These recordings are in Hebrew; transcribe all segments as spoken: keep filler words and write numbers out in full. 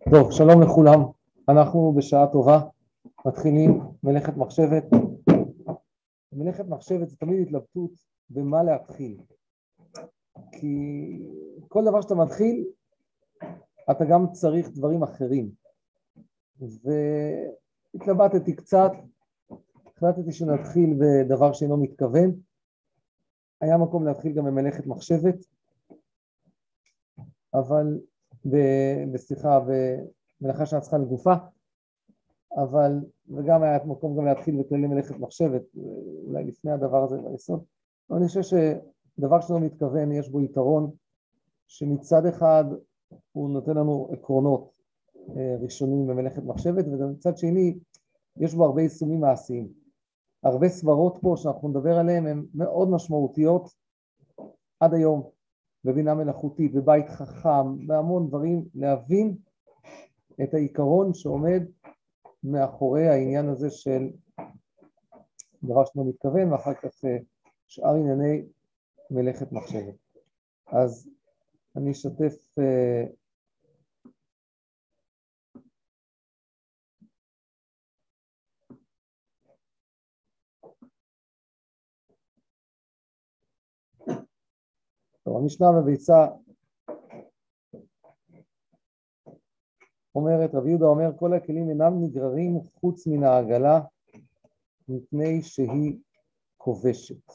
טוב, שלום לכולם. אנחנו בשעה טובה מתחילים מלאכת מחשבת. מלאכת מחשבת זה תמיד התלבטות במה להתחיל. כי כל דבר שאתה מתחיל, אתה גם צריך דברים אחרים. והתלבטתי קצת, החלטתי שנתחיל בדבר שאינו מתכוון. היה מקום להתחיל גם במלאכת מחשבת, אבל בסליחה, במלאכה שנצחה לגופה, אבל וגם היה מקום גם להתחיל בכללי מלאכת מחשבת, אולי לפני הדבר הזה ביסוד. אבל אני חושב שדבר שלא מתכוון, יש בו יתרון, שמצד אחד הוא נותן לנו עקרונות ראשונים במלאכת מחשבת, ומצד שני יש בו הרבה יישומים מעשיים. הרבה סברות פה שאנחנו נדבר עליהן הן מאוד משמעותיות עד היום, בבינה מלאכותית, בבית חכם, בהמון דברים, להבין את העיקרון שעומד מאחורי העניין הזה של דבר שלא מתכוון, ואחר כך שאר ענייני מלאכת מחשבת. אז אני אשתף טוב, המשנה בביצה אומרת, רבי יהודה אומר, כל הכלים אינם נגררים חוץ מן העגלה, מפני שהיא כובשת.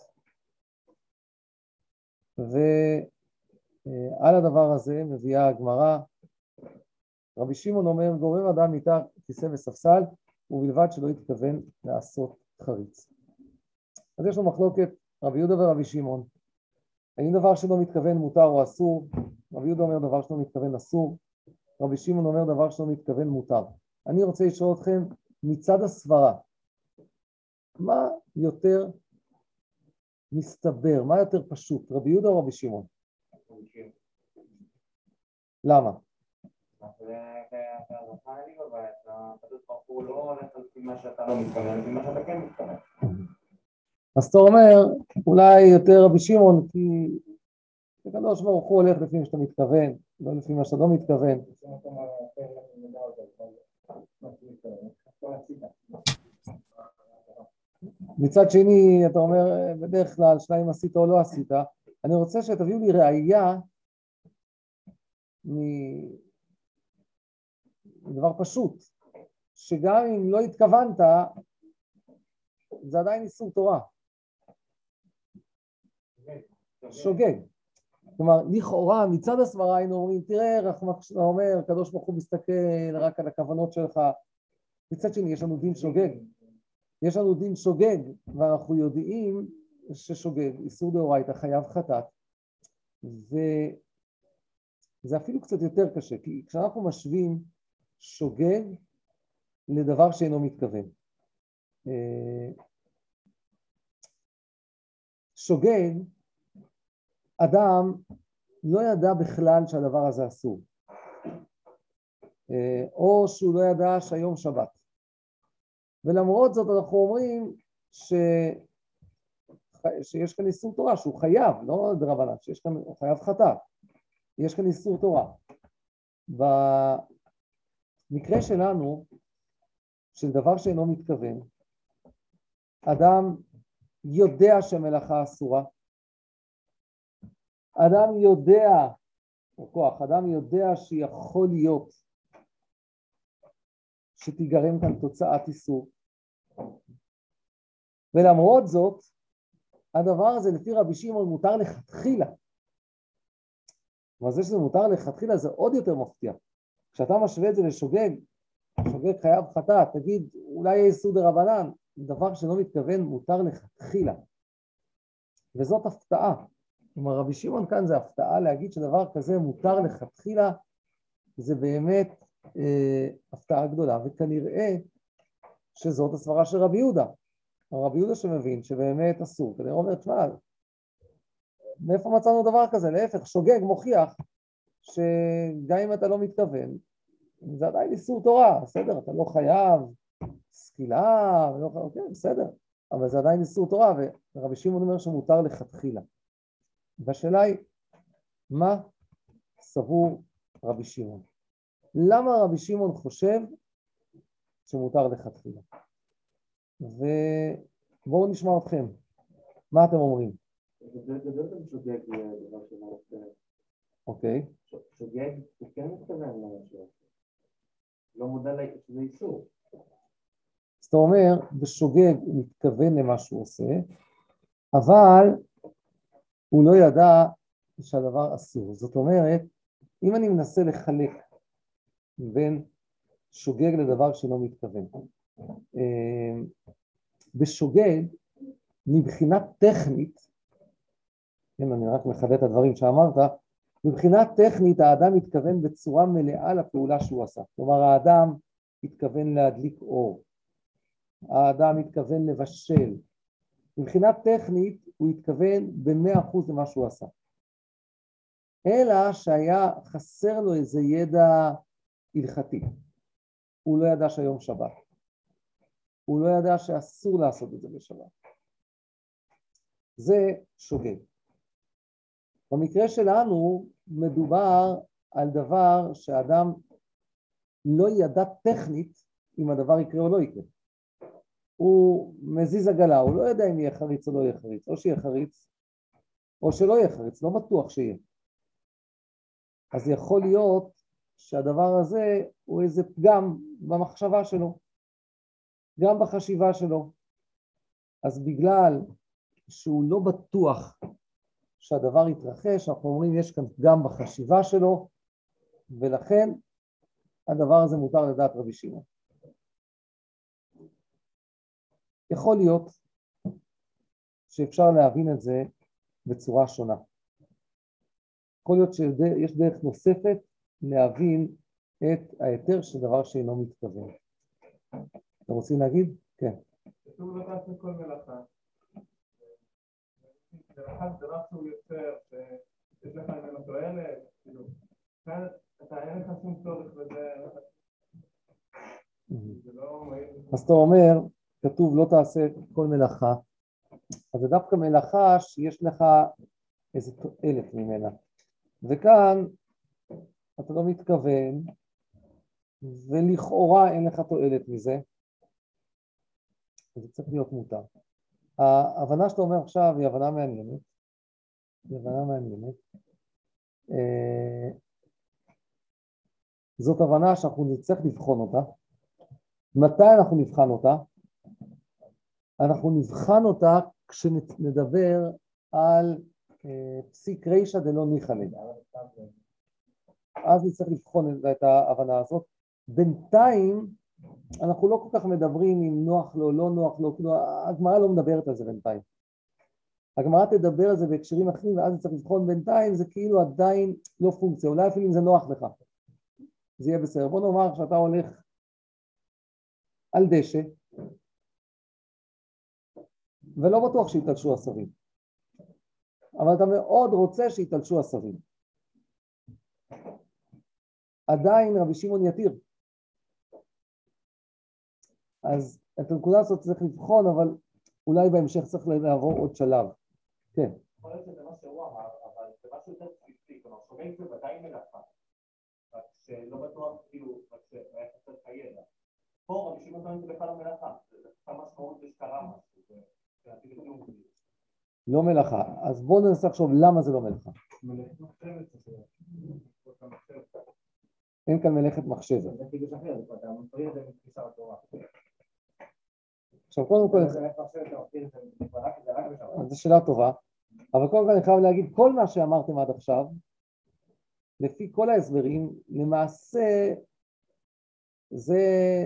ועל הדבר הזה מביאה הגמרא, רבי שמעון אומר, גורם אדם מתחת כיסא וספסל, ובלבד שלא יתכוון לעשות חריץ. אז יש לו מחלוקת רבי יהודה ורבי שמעון. האם דבר שלא מתכוון מותר או אסור? רבי יהודה אומר דבר שלא מתכוון אסור, רבי שמעון אומר דבר שלא מתכוון מותר. אני רוצה לשאול אתכם מצד הסברה, מה יותר מסתבר, מה יותר פשוט, רבי יהודה או רבי שמעון? למה? אז אתה אומר, אולי יותר רבי שמעון, כי הקדוש ברוך הוא הולך לפי מה שאתה מתכוון, לא לפי מה שאתה לא מתכוון. מצד שני, אתה אומר, בדרך כלל, שניים עשית או לא עשית, אני רוצה שתביאו לי ראייה מדבר פשוט, שגם אם לא התכוונת, זה עדיין איסור תורה. שוגג. כלומר, לכאורה, מצד הסברה היינו אומרים, תראה, רחמק אומר, הקדוש ברוך הוא מסתכל רק על הכוונות שלך. מצד שני, יש לנו דין שוגג. יש לנו דין שוגג, ואנחנו יודעים ששוגג, איסור דאורייתא, חייב חטאת. וזה אפילו קצת יותר קשה, כי כשאנחנו משווים שוגג לדבר שאינו מתכוון. שוגג, אדם לא ידע בכלל שהדבר הזה אסור, או שהוא לא ידע שהיום שבת. ולמרות זאת אנחנו אומרים ש... שיש כאן איסור תורה, שהוא חייב, לא דרבנן, שיש כאן, הוא חייב חטאת. יש כאן איסור תורה. במקרה שלנו, של דבר שאינו מתכוון, אדם יודע שמלאכה אסורה, אדם יודע, או כוח, אדם יודע שיכול להיות שתיגרם כאן תוצאת איסור. ולמרות זאת, הדבר הזה לפי רבי שמעון מותר לכתחילה. אבל זה שזה מותר לכתחילה זה עוד יותר מפתיע. כשאתה משווה את זה לשוגג, שוגג חייב חטאת, תגיד אולי יהיה איסור דרבנן, דבר שלא מתכוון מותר לכתחילה. וזאת הפתעה. כלומר רבי שמעון כאן זה הפתעה להגיד שדבר כזה מותר לכתחילה, זה באמת אה, הפתעה גדולה, וכנראה שזאת הסברה של רבי יהודה. רבי יהודה שמבין שבאמת אסור, כדי אומר, תשמע, מאיפה מצאנו דבר כזה? להפך, שוגג מוכיח שגם אם אתה לא מתכוון, זה עדיין איסור תורה, בסדר, אתה לא חייב סקילה, לא חייב, כן, בסדר, אבל זה עדיין איסור תורה, ורבי שמעון אומר שמותר לכתחילה. והשאלה היא, מה סבור רבי שמעון? למה רבי שמעון חושב שמותר לכתחילה? ובואו נשמע אתכם, מה אתם אומרים? זה בעצם שוגג דבר שלא... אוקיי. שוגג, הוא כן מתכוון למשהו. לא מודע שזה איסור. זאת אומרת, בשוגג הוא מתכוון למה שהוא עושה, אבל הוא לא ידע שהדבר אסור. זאת אומרת, אם אני מנסה לחלק בין שוגג לדבר שלא מתכוון, בשוגג, מבחינה טכנית, כן, אני רק מחדד את הדברים שאמרת, מבחינה טכנית האדם מתכוון בצורה מלאה לפעולה שהוא עשה. כלומר, האדם התכוון להדליק אור, האדם התכוון לבשל. מבחינה טכנית הוא התכוון ב-מאה אחוז למה שהוא עשה. אלא שהיה חסר לו איזה ידע הלכתי. הוא לא ידע שהיום שבת. הוא לא ידע שאסור לעשות את זה בשבת. זה שוגג. במקרה שלנו מדובר על דבר שאדם לא ידע טכנית אם הדבר יקרה או לא יקרה. הוא מזיז עגלה, הוא לא יודע אם יהיה חריץ או לא יהיה חריץ, או שיהיה חריץ או שלא יהיה חריץ, לא בטוח שיהיה. אז יכול להיות שהדבר הזה הוא איזה פגם במחשבה שלו, גם בחשיבה שלו. אז בגלל שהוא לא בטוח שהדבר יתרחש, אנחנו אומרים יש כאן פגם בחשיבה שלו, ולכן הדבר הזה מותר לדעת רבי שמעון. יכול להיות שאפשר להבין את זה בצורה שונה. יכול להיות שיש דרך נוספת להבין את היתר של דבר שאינו מתכוון. אתם רוצים להגיד? כן. כתוב לא תעשה כל מלאכה. מלאכה זה דבר שהוא יוצר, שיש לך ממנו תועלת, כאילו, כאן אתה אין לך שום צורך וזה... אז אתה אומר, כתוב לא תעשה כל מלאכה, אז זה דווקא מלאכה שיש לך איזה תועלת ממנה. וכאן אתה לא מתכוון, ולכאורה אין לך תועלת מזה, זה צריך להיות מותר. ההבנה שאתה אומר עכשיו היא הבנה מעניינת, היא הבנה מעניינת. זאת הבנה שאנחנו נצטרך לבחון אותה. מתי אנחנו נבחן אותה? אנחנו נבחן אותה כשנדבר על פסיק רישא דלא ניחא ליה. אז נצטרך לבחון את ההבנה הזאת. בינתיים אנחנו לא כל כך מדברים אם נוח לו, לא נוח לו, הגמרא לא מדברת על זה בינתיים. הגמרא תדבר על זה בהקשרים אחרים, ואז נצטרך לבחון בינתיים, זה כאילו עדיין לא פונקציה, אולי אפילו אם זה נוח לך. זה יהיה בסדר. בוא נאמר שאתה הולך על דשא, ולא בטוח שיתלשו עשבים. אבל אתה מאוד רוצה שיתלשו עשבים. עדיין רבי שמעון יתיר. אז את הנקודה הזאת צריך לבחון, אבל אולי בהמשך צריך לעבור עוד שלב. כן. יכול להיות שזה מה שהוא אמר, אבל זה משהו יותר בסיסי, כלומר, שומעים זה ודאי מלאכה, רק שלא בטוח, כאילו, רק שהיה חסר חיידה. פה רבי שמעון טוען זה בכלל לא מלאכה, זה כמה משמעות שקרה משהו, זה אפילו כלום. לא מלאכה, אז בואו ננסה לחשוב למה זה לא מלאכה. מלאכת מחשבת, אין כאן מלאכת מחשבת. זה חידוש אחר, אתה מפריע את זה מתפיסה בתורה. עכשיו קודם כל, זו שאלה טובה, אבל קודם כל אני חייב להגיד, כל מה שאמרתם עד עכשיו, לפי כל ההסברים, למעשה זה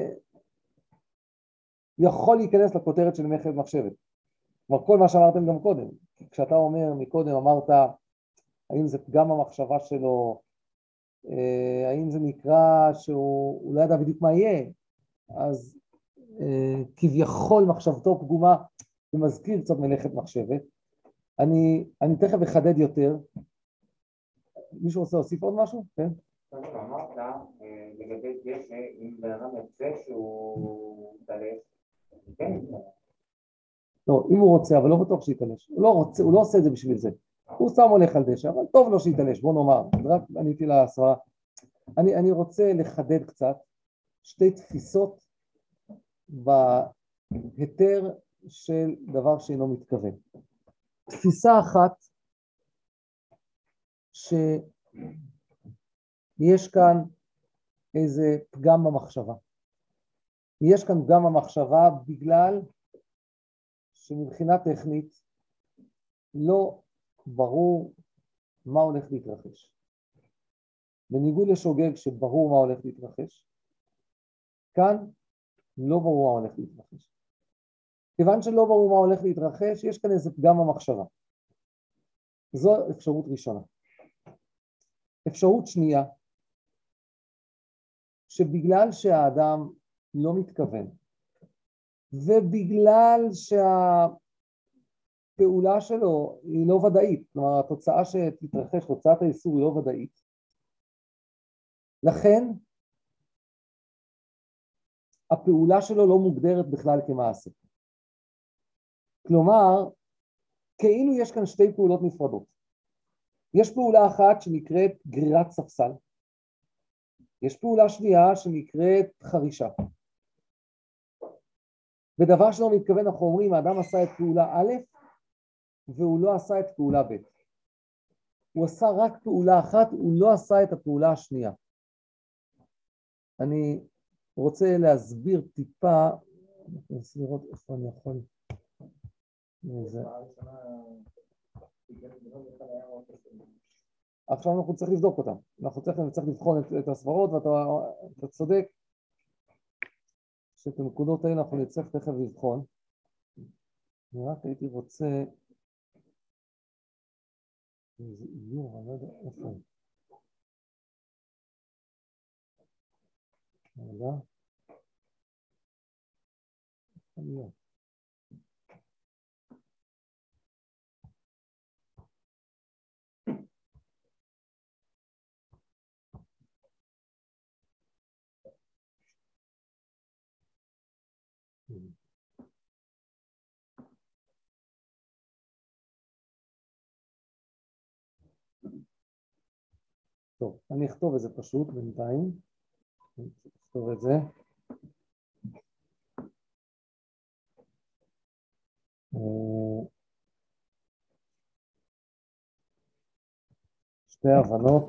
יכול להיכנס לכותרת של מלאכת מחשבת. כלומר, כל מה שאמרתם גם קודם, כשאתה אומר מקודם, אמרת, האם זה פגם המחשבה שלו, האם זה נקרא שהוא לא ידע בדיוק מה יהיה, אז כביכול מחשבתו פגומה, זה מזכיר קצת מלאכת מחשבת. אני, אני תכף אחדד יותר. מישהו רוצה להוסיף עוד משהו? כן? אמרת לגבי דשא, אם בן אדם יוצא שהוא יתלש, כן? לא, אם הוא רוצה, אבל לא בטוח שיתלש. הוא לא רוצה, הוא לא עושה את זה בשביל זה. הוא שם הולך על דשא, אבל טוב לו שיתלש, בוא נאמר. רק עניתי להסברה. אני, אני רוצה לחדד קצת שתי תפיסות בהיתר של דבר שאינו מתכוון. תפיסה אחת, שיש כאן איזה פגם במחשבה. יש כאן פגם במחשבה בגלל שמבחינה טכנית לא ברור מה הולך להתרחש. בניגוד לשוגג שברור מה הולך להתרחש, כאן לא ברור מה הולך להתרחש. כיוון שלא ברור מה הולך להתרחש, יש כאן איזה פגם במחשבה. זו אפשרות ראשונה. אפשרות שנייה, שבגלל שהאדם לא מתכוון, ובגלל שהפעולה שלו היא לא ודאית, כלומר התוצאה שתתרחש, תוצאת האיסור היא לא ודאית, לכן הפעולה שלו לא מוגדרת בכלל כמעשה. כלומר, כאילו יש כאן שתי פעולות נפרדות. יש פעולה אחת שנקראת גרירת ספסל. יש פעולה שנייה שנקראת חרישה. בדבר שלא מתכוון אנחנו אומרים, האדם עשה את פעולה א' והוא לא עשה את פעולה ב'. הוא עשה רק פעולה אחת, הוא לא עשה את הפעולה השנייה. אני רוצה להסביר טיפה, אני רוצה לראות איפה אני יכול. זה. עכשיו אנחנו צריכים לבדוק אותם. אנחנו צריכים, צריך לבחון את, את הסברות, ואתה צודק שאת הנקודות האלה אנחנו נצטרך תכף לבחון. אני רק הייתי רוצה... איזה איור, אני לא יודע איפה. רגע. איפה. טוב, אני אכתוב את זה פשוט בינתיים. אני אכתוב את זה. שתי הבנות.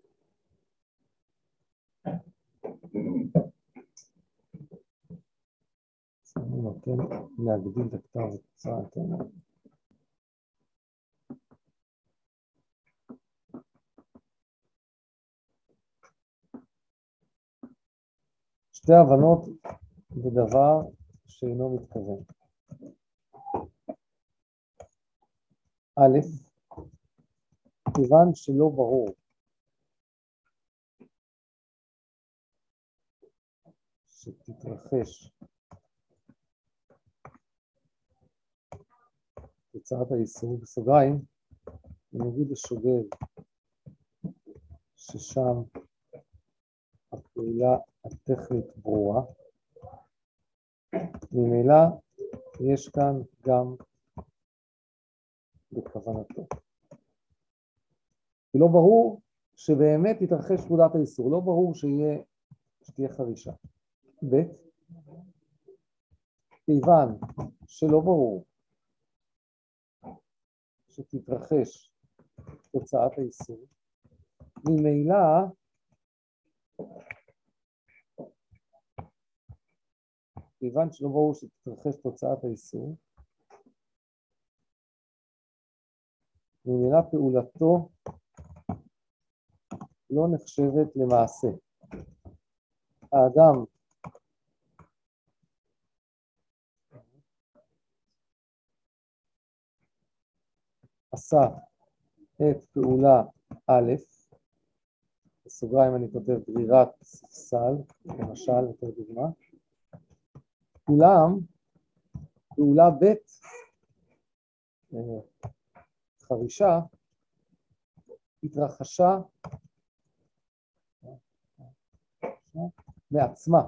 אני נותן להגדיל את הכתב קצת. שתי הבנות בדבר שאינו מתכוון. א', כיוון שלא ברור שתתרחש תוצאת האיסור בסוגריים, בניגוד לשוגג ששם הפעולה הטכנית ברורה, ממילא יש כאן גם בכוונתו. כי לא ברור שבאמת תתרחש פעולת האיסור, לא ברור שיהיה, שתהיה חרישה. ב', כיוון שלא ברור שתתרחש תוצאת האיסור, ממילא כיוון שלא ברור שתתרחש תוצאת האיסור, ממילא פעולתו לא נחשבת למעשה. האדם עשה את פעולה א', בסוגריים אני כותב גרירת ספסל, למשל, יותר דוגמה, אולם פעולה ב', חרישה, התרחשה מעצמה.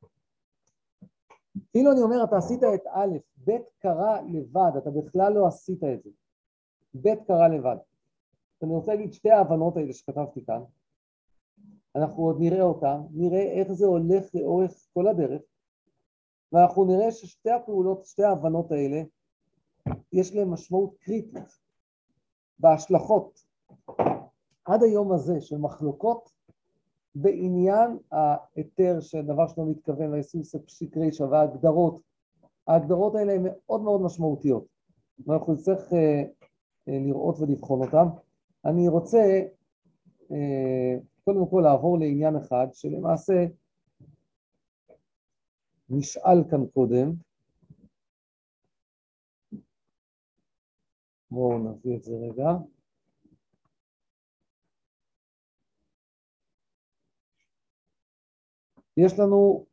כאילו אני אומר, אתה עשית את א', ב' קרה לבד, אתה בכלל לא עשית את זה. ב' קרה לבד. אני רוצה להגיד שתי ההבנות האלה שכתבתי כאן. אנחנו עוד נראה אותם, נראה איך זה הולך לאורך כל הדרך, ואנחנו נראה ששתי הפעולות, שתי ההבנות האלה, יש להן משמעות קריטית בהשלכות עד היום הזה של מחלוקות בעניין ההיתר של דבר שלא מתכוון, והאיסור פסיק רישא וההגדרות. ההגדרות האלה הן מאוד מאוד משמעותיות, ואנחנו נצטרך uh, uh, לראות ולבחון אותן. אני רוצה uh, קודם כל לעבור לעניין אחד שלמעשה נשאל כאן קודם. בואו נביא את זה רגע. יש לנו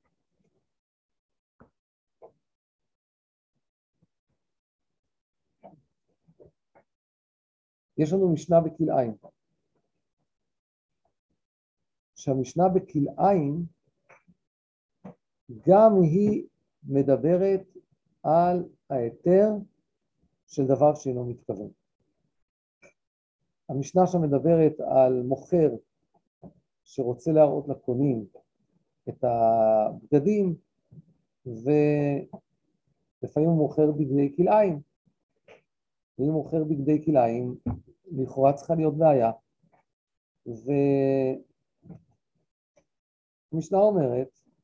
יש לנו משנה בכלאיים. שהמשנה בכלאיים גם היא מדברת על ההיתר של דבר שאינו מתכוון. המשנה שמדברת על מוכר שרוצה להראות לקונים את הבגדים, ולפעמים הוא מוכר בגדי כלאיים. ואם הוא מוכר בגדי כלאיים, לכאורה צריכה להיות בעיה. והמשנה אומרת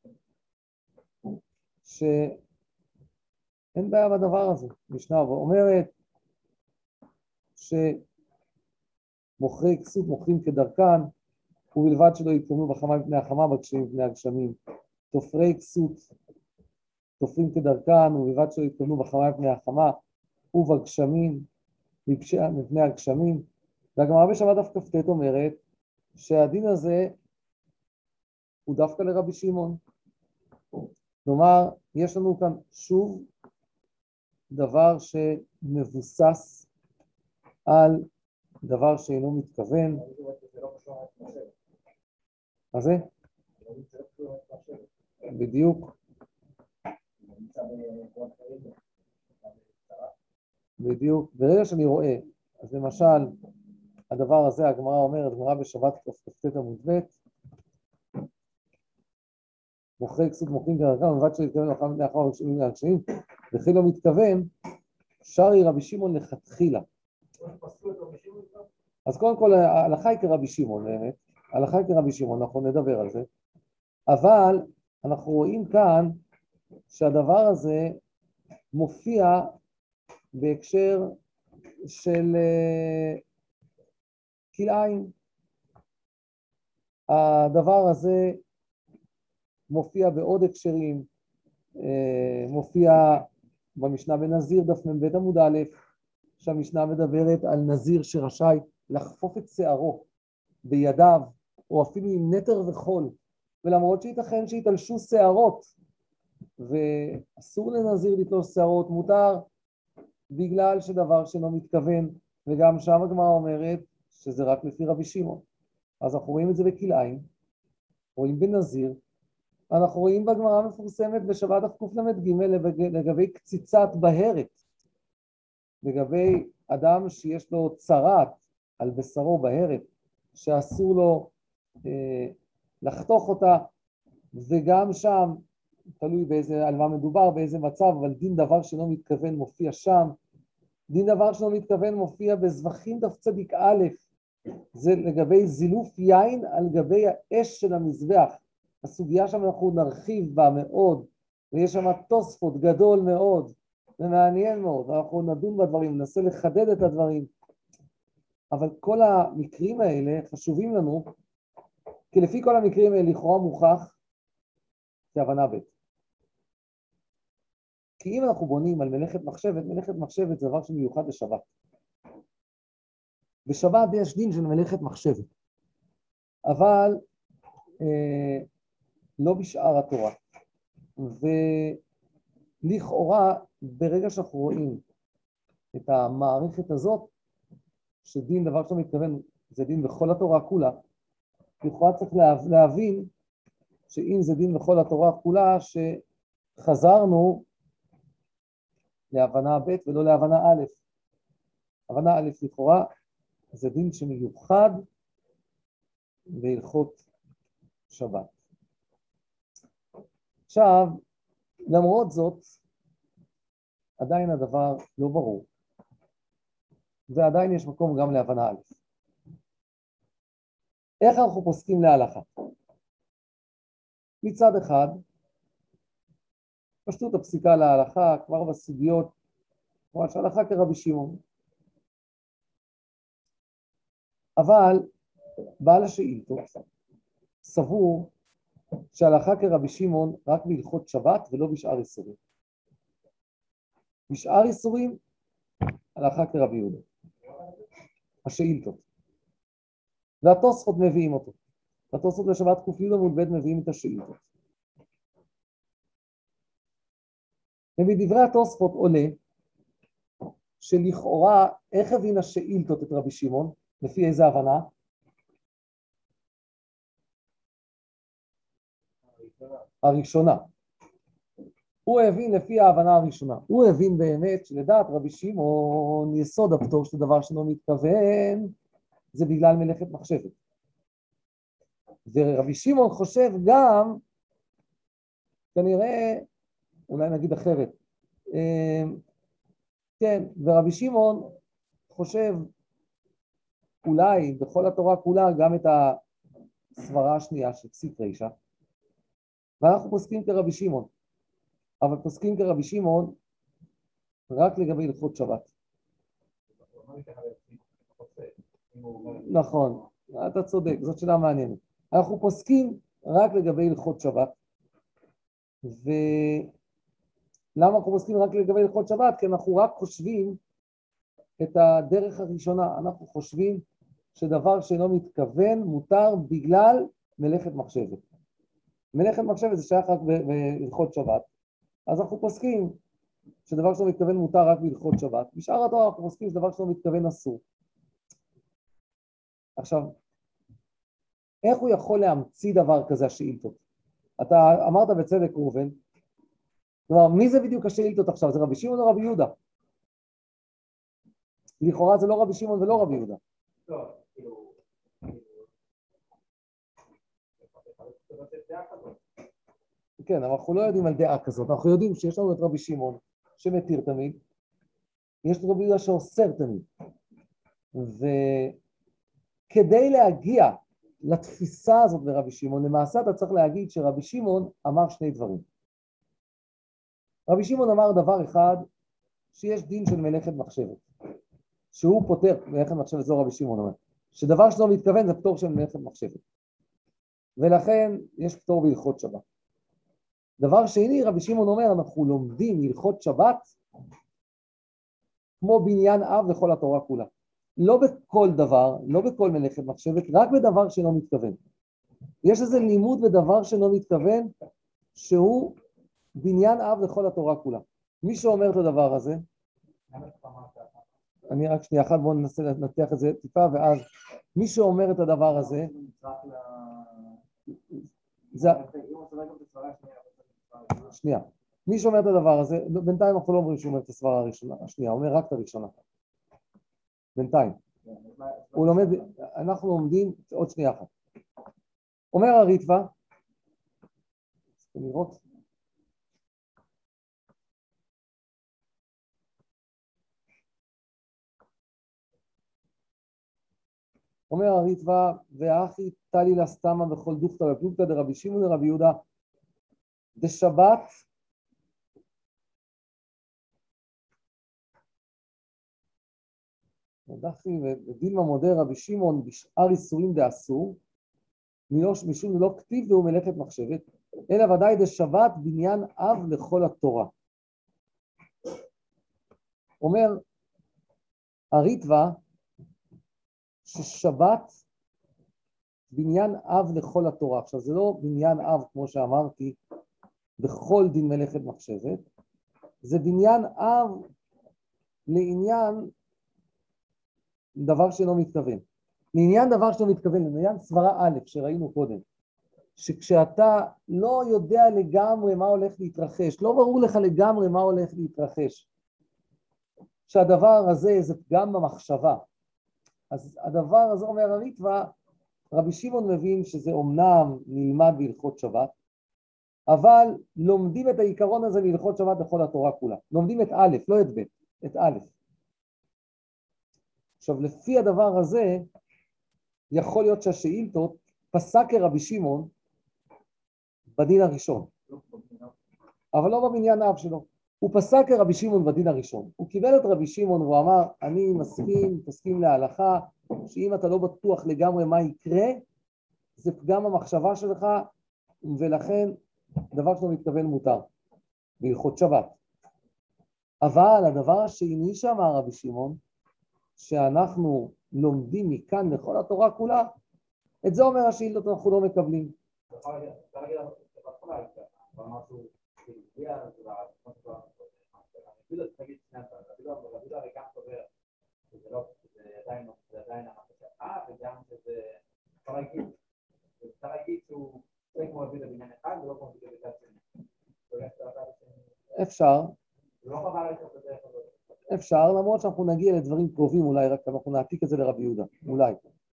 שאין בעיה בדבר הזה. המשנה אומרת שמוכרי כסות מוכרים כדרכן, ובלבד שלא יתכוונו בחמה מפני החמה, בגשמים מפני הגשמים. תופרי כסות תופרים כדרכן, ובלבד שלא יתכוונו בחמה מפני החמה, ובגשמים מפני הגשמים. והגמרא בשבת דף כ"ט אומרת שהדין הזה הוא דווקא לרבי שמעון. כלומר, יש לנו כאן שוב דבר שמבוסס על דבר שאינו מתכוון. מה זה? בדיוק. בדיוק. ברגע שאני רואה, אז למשל, הדבר הזה, הגמרא אומרת, הגמרא בשבת כ"ט עמוד ב', מוכרי כסות מוכרים כדרכם, ובלבד שלא יתכוון לאחר לאחר הגשמים והגשמים, וכי לא מתכוון, שרי רבי שמעון לכתחילה. אז קודם כל, ההלכה היא כרבי שמעון, באמת. ההלכה היא כרבי שמעון, אנחנו נדבר על זה. אבל אנחנו רואים כאן שהדבר הזה מופיע בהקשר של כלאיים. הדבר הזה מופיע בעוד הקשרים, מופיע במשנה בנזיר דף מ"ב עמוד א', שהמשנה מדברת על נזיר שרשאי לחפוף את שערו בידיו, או אפילו עם נטר וחול, ולמרות שייתכן שיתלשו שערות, ואסור לנזיר לתלוש שערות, מותר בגלל שדבר שלא מתכוון, וגם שם הגמרא אומרת שזה רק לפי רבי שמעון. אז אנחנו רואים את זה בכלאיים, רואים בנזיר, אנחנו רואים בגמרא המפורסמת בשבת דף קל"ג לגבי קציצת בהרת, לגבי אדם שיש לו צרעת על בשרו בהרת, שאסור לו אה, לחתוך אותה, וגם שם, תלוי באיזה, על מה מדובר, באיזה מצב, אבל דין דבר שלא מתכוון מופיע שם. דין דבר שלא מתכוון מופיע בזבחים דף צדיק א', זה לגבי זילוף יין על גבי האש של המזבח. הסוגיה שם אנחנו נרחיב בה מאוד, ויש שם תוספות גדול מאוד, ומעניין מאוד, אנחנו נדון בדברים, ננסה לחדד את הדברים, אבל כל המקרים האלה חשובים לנו, כי לפי כל המקרים האלה לכאורה מוכח כהבנה ב'. כי אם אנחנו בונים על מלאכת מחשבת, מלאכת מחשבת זה דבר שמיוחד לשבת. בשבת יש דין של מלאכת מחשבת, אבל אה, לא בשאר התורה. ולכאורה, ברגע שאנחנו רואים את המערכת הזאת, שדין דבר שאתה מתכוון, זה דין בכל התורה כולה, לכאורה צריך להבין שאם זה דין בכל התורה כולה, שחזרנו להבנה ב' ולא להבנה א'. הבנה א' לכאורה, זה דין שמיוחד בהלכות שבת. עכשיו, למרות זאת, עדיין הדבר לא ברור, ועדיין יש מקום גם להבנה א'. איך אנחנו פוסקים להלכה? מצד אחד, פשטות הפסיקה להלכה כבר בסוגיות, כלומר שהלכה כרבי שמעון. אבל בעל השאילתות סבור שההלכה כרבי שמעון רק בהלכות שבת ולא בשאר איסורים. בשאר איסורים, הלכה כרבי יהודה. השאילתות. והתוספות מביאים אותו. התוספות לשבת ק"י עמוד ב' מביאים את השאילתות. ומדברי התוספות עולה שלכאורה איך הבין השאילתות את רבי שמעון, לפי איזה הבנה? הראשונה. הוא הבין לפי ההבנה הראשונה. הוא הבין באמת שלדעת רבי שמעון יסוד הפטור של דבר שלא מתכוון זה בגלל מלאכת מחשבת. ורבי שמעון חושב גם, כנראה, אולי נגיד אחרת, כן, ורבי שמעון חושב אולי בכל התורה כולה גם את הסברה השנייה של פסיק רישא, ואנחנו פוסקים כרבי שמעון, אבל פוסקים כרבי שמעון רק לגבי הלכות שבת. נכון, אתה צודק, זאת שאלה מעניינת. אנחנו פוסקים רק לגבי הלכות שבת, ולמה אנחנו פוסקים רק לגבי הלכות שבת? כי אנחנו רק חושבים את הדרך הראשונה, אנחנו חושבים שדבר שאינו מתכוון מותר בגלל מלאכת מחשבת. מלאכת מחשבת זה שייך רק בהלכות שבת, אז אנחנו פוסקים שדבר שלא מתכוון מותר רק בהלכות שבת. בשאר התורה אנחנו פוסקים שדבר שלא מתכוון אסור. עכשיו, איך הוא יכול להמציא דבר כזה השאילתות? אתה אמרת בצדק ראובן, כלומר, מי זה בדיוק השאילתות עכשיו? זה רבי שמעון או רבי יהודה? לכאורה זה לא רבי שמעון ולא רבי יהודה. לא, כאילו... כן, אבל אנחנו לא יודעים על דעה כזאת, אנחנו יודעים שיש לנו את רבי שמעון שמתיר תמיד, יש את רבי יהודה שאוסר תמיד, וכדי להגיע לתפיסה הזאת ברבי שמעון, למעשה אתה צריך להגיד שרבי שמעון אמר שני דברים. רבי שמעון אמר דבר אחד, שיש דין של מלאכת מחשבת, שהוא פותר, מלאכת מחשבת זו רבי שמעון אומר, שדבר שלא מתכוון זה פטור של מלאכת מחשבת, ולכן יש פטור בהלכות שבת. דבר שני, רבי שמעון אומר, אנחנו לומדים הלכות שבת כמו בניין אב לכל התורה כולה. לא בכל דבר, לא בכל מלאכת מחשבת, רק בדבר שלא מתכוון. יש איזה לימוד בדבר שלא מתכוון, שהוא בניין אב לכל התורה כולה. מי שאומר את הדבר הזה, אני רק שנייה אחת, בואו ננסה לנתח את זה טיפה, ואז מי שאומר את הדבר הזה, זה... שנייה, מי שאומר את הדבר הזה, בינתיים אנחנו לא אומרים שהוא אומר את הסברה הראשונה, השנייה, הוא אומר רק את הראשונה. בינתיים. הוא לומד, אנחנו לומדים, עוד שנייה אחת. אומר הריטב"א, צריכים לראות, אומר הריטב"א, ואחי תלי לסתמה בכל דוכתא ופלוגתא דרבי שמעון ורבי יהודה, דשבת ודחי ודילמה מודה רבי שמעון בשאר איסורים דאסור, משום לא כתיב והוא מלאכת מחשבת, אלא ודאי דשבת בניין אב לכל התורה. אומר הריטב"א ששבת בניין אב לכל התורה. עכשיו זה לא בניין אב כמו שאמרתי בכל דין מלאכת מחשבת, זה בניין אב לעניין דבר שלא מתכוון. לעניין דבר שלא מתכוון, לעניין סברה א' שראינו קודם, שכשאתה לא יודע לגמרי מה הולך להתרחש, לא ברור לך לגמרי מה הולך להתרחש, שהדבר הזה זה פגם במחשבה, אז הדבר הזה אומר הריטב"א, רבי שמעון מבין שזה אומנם נלמד בהלכות שבת, אבל לומדים את העיקרון הזה בהלכות שבת בכל התורה כולה. לומדים את א', לא את ב', את א'. עכשיו, לפי הדבר הזה, יכול להיות שהשאילתות פסק כרבי שמעון בדין הראשון, אבל לא במניין האב שלו. הוא פסק כרבי שמעון בדין הראשון. הוא קיבל את רבי שמעון והוא אמר, אני מסכים, תסכים להלכה, שאם אתה לא בטוח לגמרי מה יקרה, זה פגם המחשבה שלך, ולכן דבר שלא מתכוון מותר, בהלכות שבת. אבל הדבר השני שאמר רבי שמעון, שאנחנו לומדים מכאן לכל התורה כולה, את זה אומר השאילתות אנחנו לא מקבלים. אפשר, אפשר, למרות שאנחנו נגיע לדברים קרובים אולי, רק אנחנו נעתיק את זה לרבי יהודה, אולי.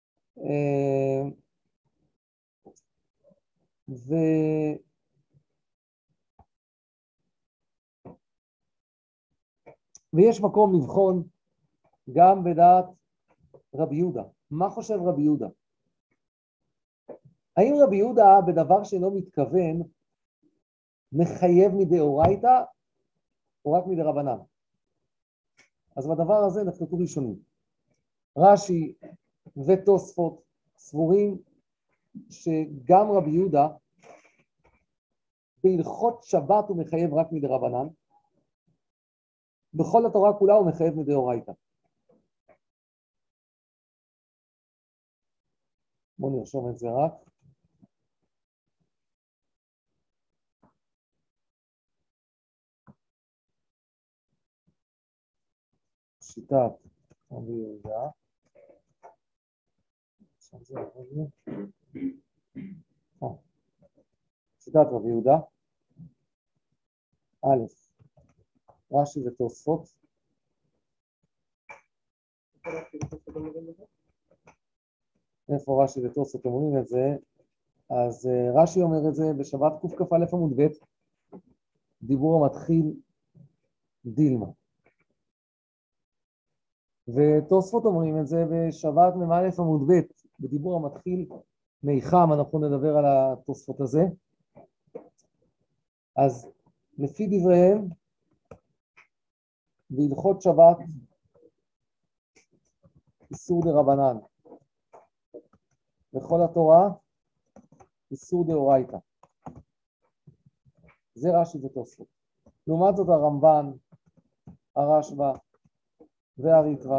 ו... ויש מקום לבחון גם בדעת רבי יהודה. מה חושב רבי יהודה? האם רבי יהודה בדבר שאינו מתכוון מחייב מדאורייתא או רק מדרבנן? אז בדבר הזה נחלקו ראשונים. רש"י ותוספות סבורים שגם רבי יהודה בהלכות שבת הוא מחייב רק מדרבנן, בכל התורה כולה הוא מחייב מדאורייתא. בואו נרשום את זה רק. שיטת רבי יהודה. שיטת רבי יהודה. א', רש"י ותוספות. איפה רש"י ותוספות אומרים את זה? אז רש"י אומר את זה בשבת קכ"א עמוד ב', דיבור המתחיל דילמה. ותוספות אומרים את זה בשבת מ"א עמוד ב', בדיבור המתחיל מיחם. אנחנו נדבר על התוספות הזה. אז לפי דבריהם, בהלכות שבת איסור דרבנן, בכל התורה איסור דאורייתא. זה רש"י ותוספות. לעומת זאת הרמב"ן, הרשב"א והריטב"א,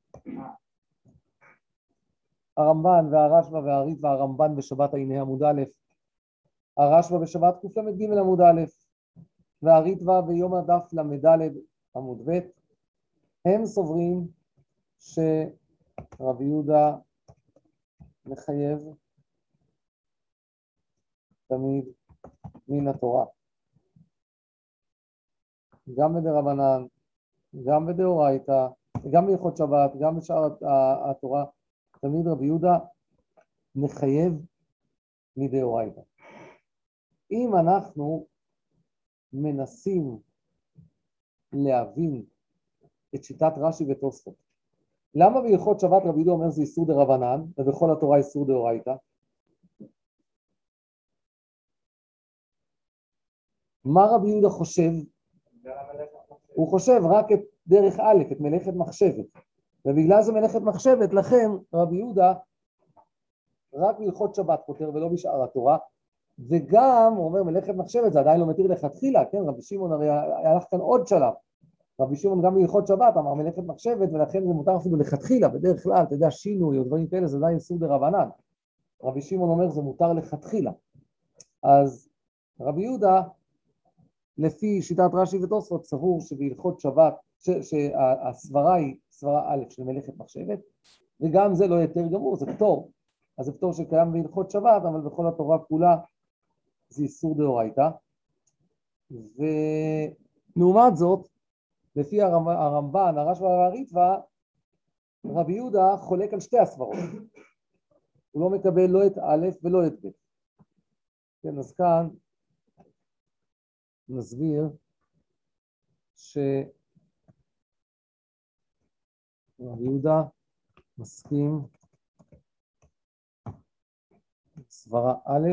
הרמב"ן והרשב"א והריטב"א, הרמב"ן בשבת עיני עמוד א', הרשב"א בשבת קל"ג עמוד א', והריטב"א ביום הדף למד עמוד ב', הם סוברים שרבי יהודה מחייב תמיד מן התורה, גם בדרבנן, גם בדאורייתא, גם בהלכות שבת, גם בשאר התורה, תמיד רבי יהודה מחייב מדאורייתא. אם אנחנו מנסים להבין את שיטת רש"י ותוספות, למה בהלכות שבת רבי יהודה אומר זה איסור דרבנן ובכל התורה איסור דאורייתא? מה רבי יהודה חושב? הוא חושב רק את דרך א', את מלאכת מחשבת, ובגלל זה מלאכת מחשבת, לכן רבי יהודה רק בהלכות שבת כותב ולא בשאר התורה, וגם הוא אומר מלאכת מחשבת זה עדיין לא מתיר לכתחילה, כן? רבי שמעון הרי הלך כאן עוד שלב, רבי שמעון גם בהלכות שבת אמר מלאכת מחשבת, ולכן זה מותר אפילו לכתחילה, בדרך כלל, אתה יודע, שינוי או דברים כאלה, זה עדיין איסור דרבנן. רבי שמעון אומר זה מותר לכתחילה. אז רבי יהודה, לפי שיטת רש"י ותוספות, סבור שבהלכות שבת, שהסברה היא סברה א' של מלאכת מחשבת, וגם זה לא יותר גמור, זה פטור. אז זה פטור שקיים בהלכות שבת, אבל בכל התורה כולה זה איסור דאורייתא. ולעומת זאת, לפי הרמב"ן, הרשב"א והריטב"א, רבי יהודה חולק על שתי הסברות. הוא לא מקבל לא את א' ולא את ב'. כן, אז כאן נסביר שרבי יהודה מסכים סברה א'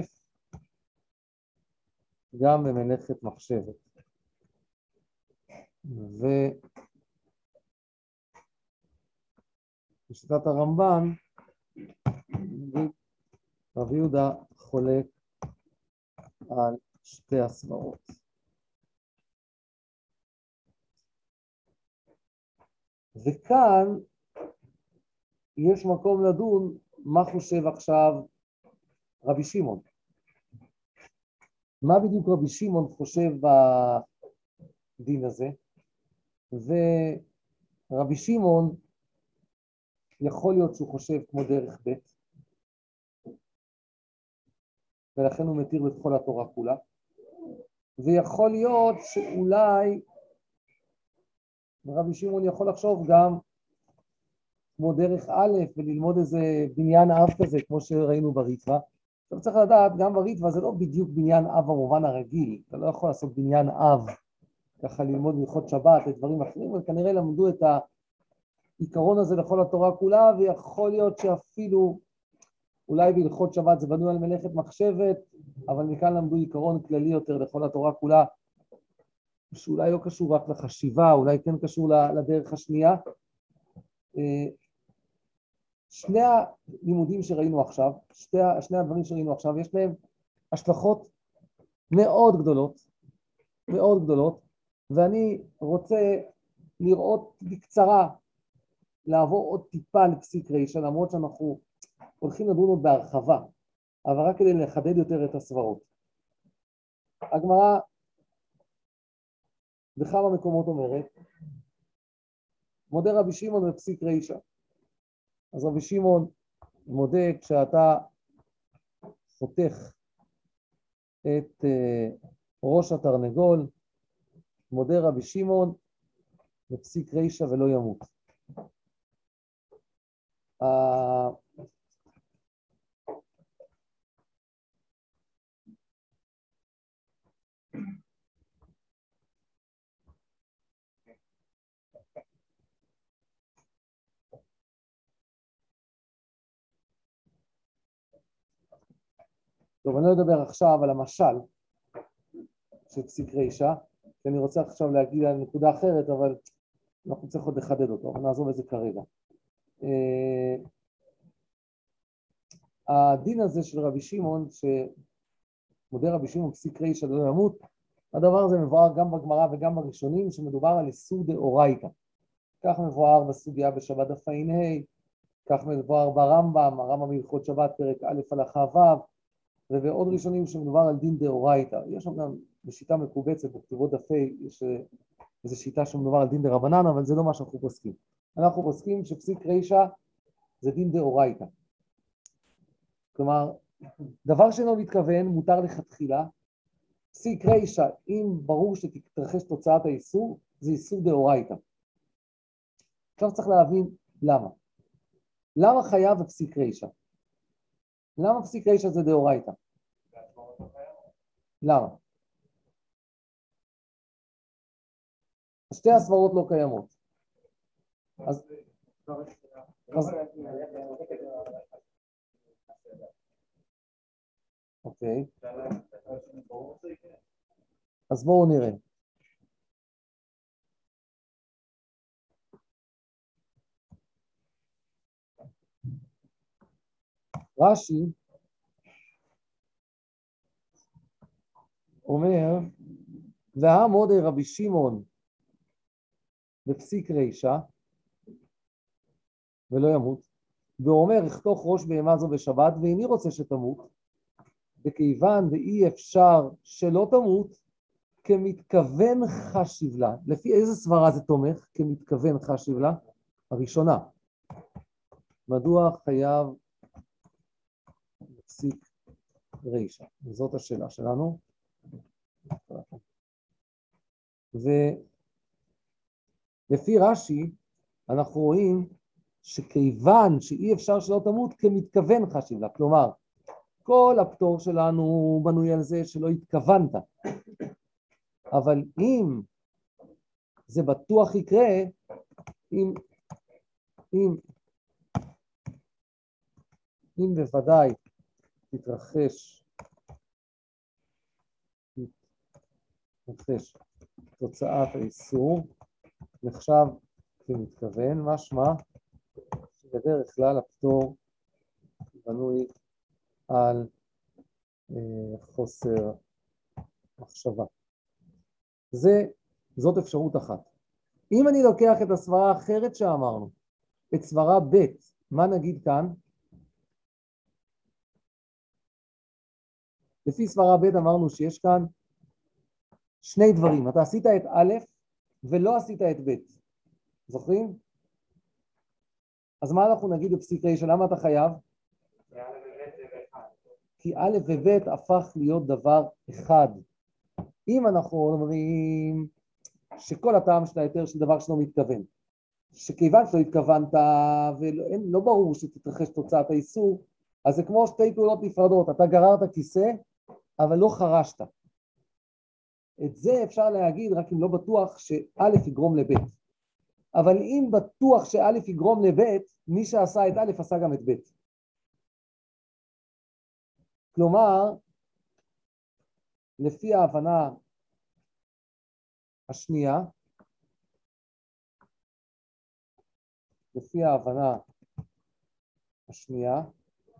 גם במלאכת מחשבת. ובשיטת הרמב"ן רבי יהודה חולק על שתי הסברות. וכאן יש מקום לדון מה חושב עכשיו רבי שמעון. מה בדיוק רבי שמעון חושב בדין הזה? ורבי שמעון יכול להיות שהוא חושב כמו דרך ב', ולכן הוא מתיר את כל התורה כולה, ויכול להיות שאולי רבי שמעון יכול לחשוב גם כמו דרך א' וללמוד איזה בניין אב כזה, כמו שראינו בריטב"א. עכשיו צריך לדעת, גם בריטב"א זה לא בדיוק בניין אב במובן הרגיל, אתה לא יכול לעשות בניין אב, ככה ללמוד הלכות שבת, את דברים אחרים, וכנראה למדו את העיקרון הזה לכל התורה כולה, ויכול להיות שאפילו, אולי בהלכות שבת זה בנוי על מלאכת מחשבת, אבל מכאן למדו עיקרון כללי יותר לכל התורה כולה, שאולי לא קשור רק לחשיבה, אולי כן קשור לדרך השנייה. שני הלימודים שראינו עכשיו, שתי, שני הדברים שראינו עכשיו, יש להם השלכות מאוד גדולות, מאוד גדולות, ואני רוצה לראות בקצרה, לעבור עוד טיפה לפסיק רישא, למרות שאנחנו הולכים לדון עוד בהרחבה, אבל רק כדי לחדד יותר את הסברות. הגמרא בכמה מקומות אומרת, מודה רבי שמעון בפסיק רישא. אז רבי שמעון מודה כשאתה חותך את uh, ראש התרנגול, מודה רבי שמעון בפסיק רישא ולא ימות. Uh, טוב, אני לא אדבר עכשיו על המשל של פסיק רישא, כי אני רוצה עכשיו להגיד על נקודה אחרת, אבל אנחנו צריכים עוד לחדד אותו, אבל נעזוב את זה כרגע. Uh, הדין הזה של רבי שמעון, שמודה רבי שמעון פסיק רישא לא ימות, הדבר הזה מבואר גם בגמרא וגם בראשונים, שמדובר על איסור דאורייתא. כך מבואר בסוגיה בשבת דף ע"ה, כך מבואר ברמב"ם, הרמב"ם בהלכות שבת פרק א' הלכה ו', ובעוד ראשונים שמדובר על דין דאורייתא. יש שם גם בשיטה מקובצת בכתובות דף ה', יש איזו שיטה שמדובר על דין דרבנן, אבל זה לא מה שאנחנו פוסקים. אנחנו פוסקים שפסיק רישא זה דין דאורייתא. כלומר, דבר שאינו מתכוון מותר לכתחילה, פסיק רישא, אם ברור שתתרחש תוצאת האיסור, זה איסור דאורייתא. עכשיו צריך להבין למה. למה חייב בפסיק רישא? למה פסיק רישא זה דאורייתא? למה? שתי הסברות לא קיימות. אז... אז... אוקיי. אז בואו נראה. רש"י אומר, והעמוד רבי שמעון בפסיק רישא ולא ימות, ואומר, אכתוך ראש בהמה זו בשבת, ואיני רוצה שתמות, וכיוון ואי אפשר שלא תמות, כמתכוון חשיב לה. לפי איזה סברה זה תומך? כמתכוון חשיב לה? הראשונה. מדוע חייב פסיק רישא? וזאת השאלה שלנו. ולפי רש"י אנחנו רואים שכיוון שאי אפשר שלא תמות כמתכוון חשיב לה, כלומר, כל הפטור שלנו בנוי על זה שלא התכוונת, אבל אם זה בטוח יקרה, אם, אם, אם בוודאי תתרחש, תתרחש תוצאת האיסור, נחשב כמתכוון, משמע שבדרך כלל הפטור בנוי על אה, חוסר מחשבה. זה, זאת אפשרות אחת. אם אני לוקח את הסברה האחרת שאמרנו, את סברה ב', מה נגיד כאן? לפי סברה ב' אמרנו שיש כאן שני דברים. אתה עשית את א' ולא עשית את ב'. זוכרים? אז מה אנחנו נגיד בפסיק רשע? למה אתה חייב? כי א' וב' הפך להיות דבר אחד. אם אנחנו אומרים שכל הטעם של היתר של דבר שלא מתכוון, שכיוון שלא התכוונת ולא ברור שתתרחש תוצאת האיסור, אז זה כמו שתי פעולות נפרדות. אתה גררת כיסא, אבל לא חרשת. את זה אפשר להגיד רק אם לא בטוח שא' יגרום לב'. אבל אם בטוח שא' יגרום לב', מי שעשה את א' עשה גם את ב'. כלומר, לפי ההבנה השנייה, לפי ההבנה השנייה,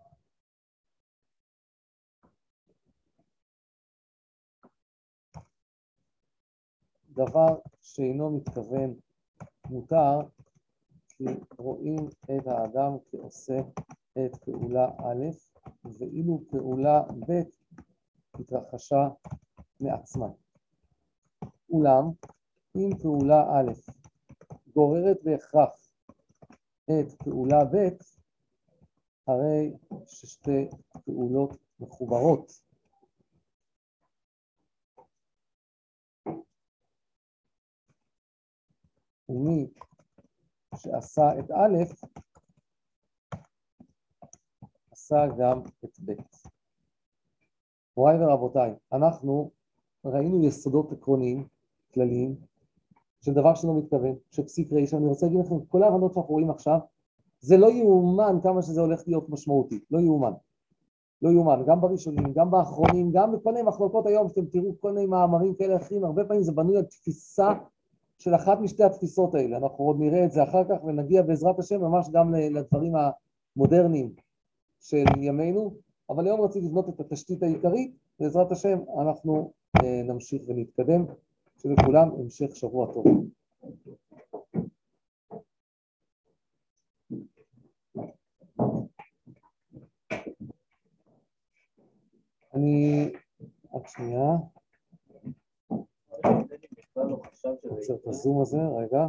דבר שאינו מתכוון מותר, כי רואים את האדם כעושה את פעולה א', ואילו פעולה ב' התרחשה מעצמה. אולם, אם פעולה א' גוררת בהכרח את פעולה ב', הרי ששתי פעולות מחוברות. ומי שעשה את א', עשה גם את ב'. מוריי ורבותיי, אנחנו ראינו יסודות עקרוניים, כלליים, של דבר שלא מתכוון, שפסיק רשע. אני רוצה להגיד לכם, כל ההבנות שאנחנו רואים עכשיו, זה לא יאומן כמה שזה הולך להיות משמעותי, לא יאומן. לא יאומן, גם בראשונים, גם באחרונים, גם בכל מיני מחלוקות היום, שאתם תראו כל מיני מאמרים כאלה אחרים, הרבה פעמים זה בנוי על תפיסה של אחת משתי התפיסות האלה. אנחנו עוד נראה את זה אחר כך ונגיע בעזרת השם ממש גם לדברים המודרניים של ימינו, אבל היום רציתי לבנות את התשתית העיקרית, בעזרת השם אנחנו נמשיך ונתקדם, שלכולם המשך שבוע טוב. אני, רק שנייה, עוצר את הזום הזה, רגע.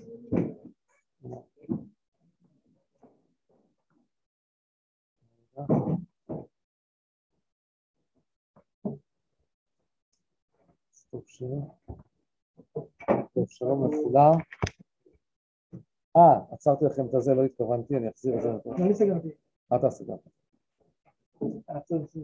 טוב שלום. טוב שלום לכולם. אה, עצרתי לכם את זה, לא התכוונתי, אני אחזיר את זה. אני סגרתי. מה אתה סגרת?